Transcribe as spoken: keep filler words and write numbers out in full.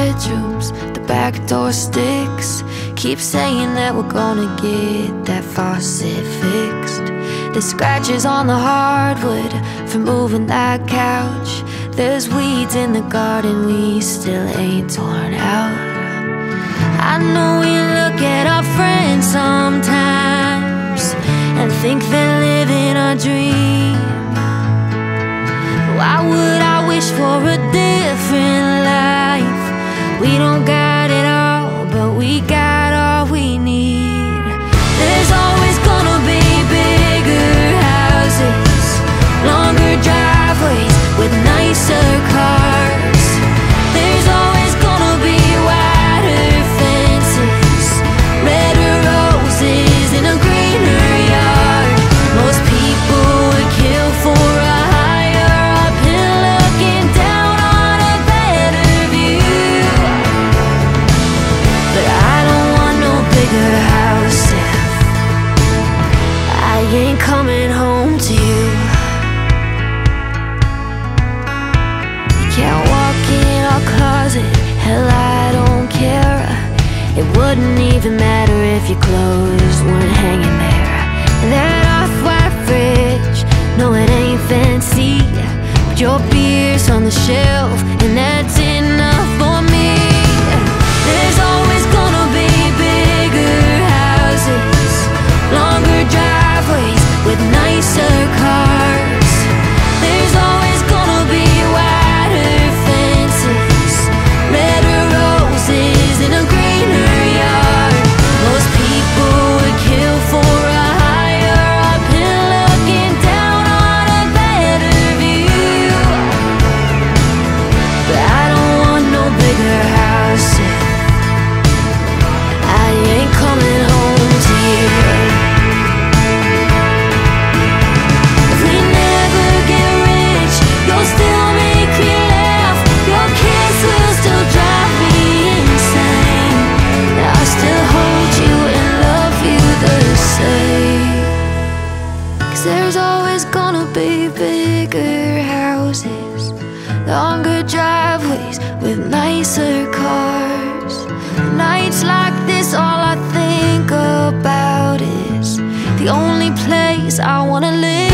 bedrooms, the back door sticks. Keep saying that we're gonna get that faucet fixed. There's scratches on the hardwood from moving that couch. There's weeds in the garden we still ain't torn out. I know we look at our friends sometimes and think they're living a dream. Why would I wish for a different life? We don't got it all, but we got all we need. There's always gonna be bigger houses, longer driveways with nicer cars. There's always gonna be wider fences, redder roses in a greener yard. Most people would kill for a higher up hill looking down on a better view. But I don't want no bigger house if I ain't coming home to you. You can't walk in our closet, hell I don't care. It wouldn't even matter if your clothes weren't hanging there. And that off-white fridge, no it ain't fancy, but your beer's on the shelf and that's enough for me. There's always gonna be bigger houses, longer driveways with nicer cars. There's always gonna be wider fences, redder roses in a greener yard. Most people would kill for a higher up hill looking down on a better view. But I don't want no bigger house if I ain't coming home to you. If we never get rich, you'll still make me laugh. Your kiss will still drive me insane. I'll still hold you and love you the same. 'Cause there's always gonna be bigger houses, longer driveways with nicer cars. Nights like this, all I think about is the only place I wanna live.